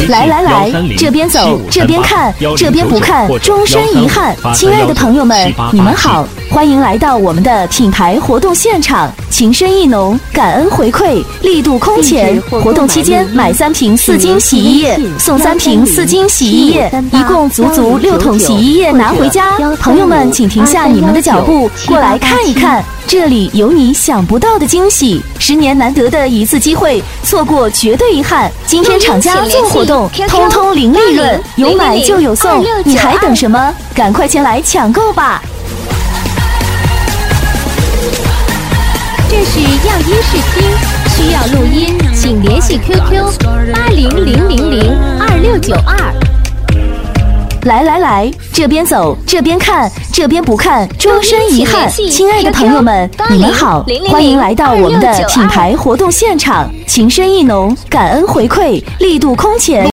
来来来，这边走，这边看，这边不看，终身遗憾。亲爱的朋友们，你们好，欢迎来到我们的品牌活动现场，情深意浓，感恩回馈，力度空前。活动期间买3瓶4金洗衣液，送3瓶4金洗衣液，一共足6桶洗衣液拿回家。朋友们，请停下你们的脚步，过来看一看。这里有你想不到的惊喜，10年难得的一次机会，错过绝对遗憾。今天厂家做活动，通通零利润，有买就有送，你还等什么？赶快前来抢购吧！ 这是样音试听，需要录音，请联系 QQ 800002692。 来来来，这边走，这边看，这边不看，终身遗憾。亲爱的朋友们，你们好，欢迎来到我们的品牌活动现场，情深意浓，感恩回馈，力度空前。